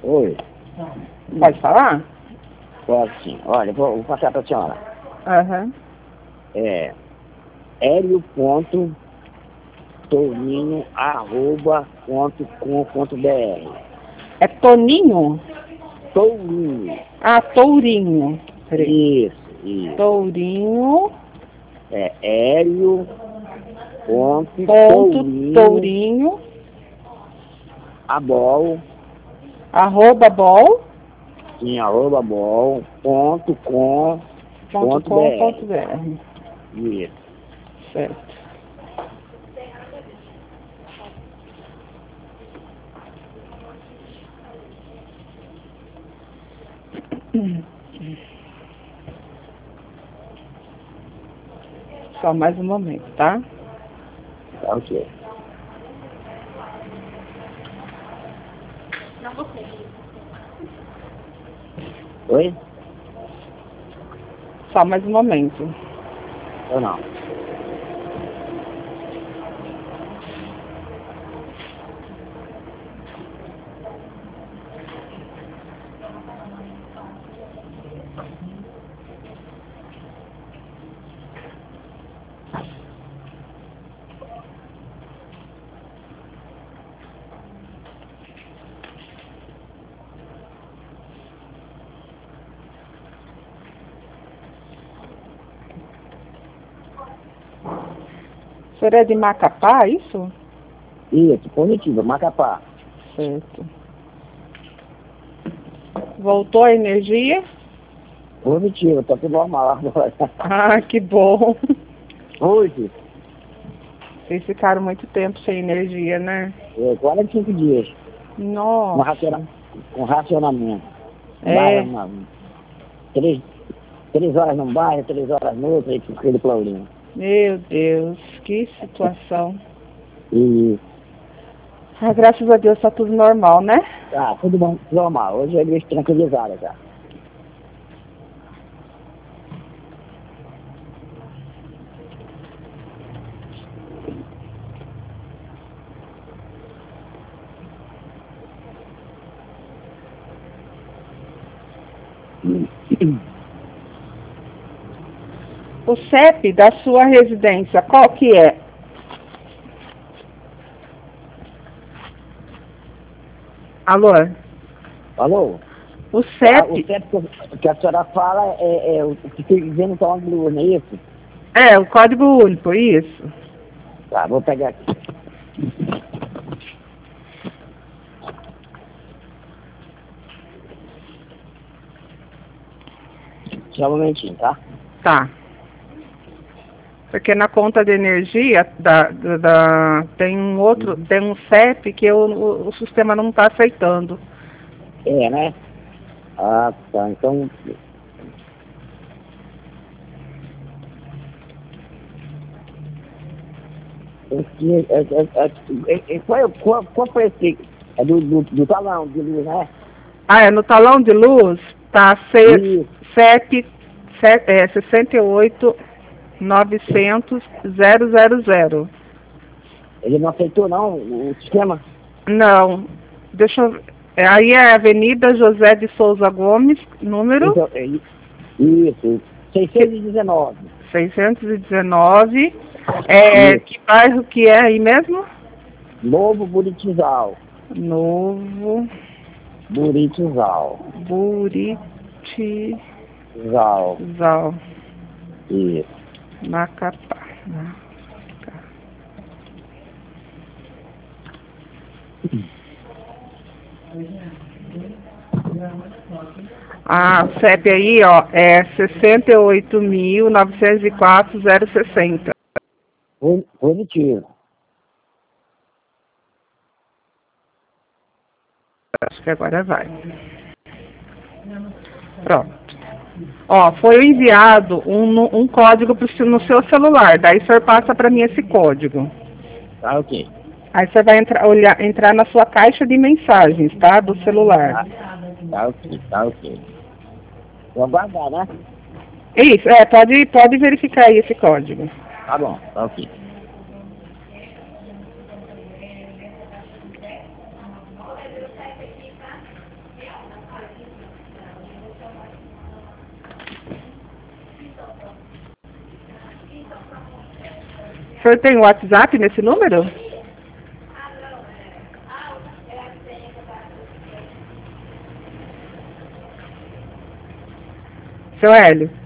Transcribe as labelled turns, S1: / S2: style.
S1: Oi,
S2: Pode falar?
S1: pode sim. Olha, vou passar para a senhora.
S2: Aham.
S1: É helio.tourinho@com.br.
S2: É Toninho?
S1: Tourinho.
S2: Ah, Tourinho. Peraí.
S1: Isso.
S2: Tourinho.
S1: É Hélio ponto
S2: Ponto
S1: Tourinho
S2: Tourinho.
S1: abol
S2: Arroba bol.
S1: em arroba bol ponto com
S2: Ponto
S1: ponto
S2: com
S1: br.
S2: ponto br.
S1: Isso.
S2: Certo. Só mais um momento, tá?
S1: Tá ok. Oi?
S2: Só mais um momento.
S1: Ou não?
S2: O senhor é de Macapá, isso?
S1: Isso, positivo, Macapá.
S2: Certo. Voltou a energia?
S1: Positivo, tá tudo normal agora.
S2: Ah, que bom.
S1: Hoje,
S2: Vocês ficaram muito tempo sem energia, né?
S1: 45 dias.
S2: Nossa.
S1: Com racionamento.
S2: É.
S1: Três horas num bairro, 3 horas no outro, aí com aquele problema.
S2: Meu Deus, que situação.
S1: E
S2: Ah, graças a Deus tá tudo normal, né?
S1: tá, tudo bom, normal. Hoje a igreja tranquilizada já.
S2: O CEP da sua residência, qual que é? Alô?
S1: Alô?
S2: O
S1: O
S2: CEP?
S1: CEP que a senhora fala é o que fica dizendo que é uma luz, não é isso?
S2: É, o código único, isso.
S1: Tá, vou pegar aqui. Só um momentinho, tá?
S2: Tá. Porque na conta de energia tem um CEP que o sistema não está aceitando.
S1: É, né? Ah, tá. Então. Qual foi esse? É do talão de luz, né?
S2: Ah, é no talão de luz, tá
S1: Isso.
S2: CEP 68.900.000.
S1: Ele não aceitou, não, o sistema?
S2: Não, deixa eu ver. Aí é Avenida José de Souza Gomes, número
S1: Então, isso. 619.
S2: 619.
S1: Isso.
S2: Que bairro que é aí mesmo?
S1: Novo Buritizal.
S2: Novo
S1: Buritizal.
S2: Buritizal.
S1: Isso.
S2: Macapá. A CEP aí, ó, é 68.904.060.
S1: Positivo.
S2: Acho que agora vai. Pronto. Ó, foi enviado um código no seu celular. Daí o senhor passa para mim esse código.
S1: Tá ok.
S2: Aí você vai entrar na sua caixa de mensagens, tá? Do celular.
S1: Tá ok. Vou aguardar, né?
S2: Isso, pode verificar aí esse código.
S1: Tá bom, tá ok.
S2: O senhor tem WhatsApp nesse número? Seu Hélio?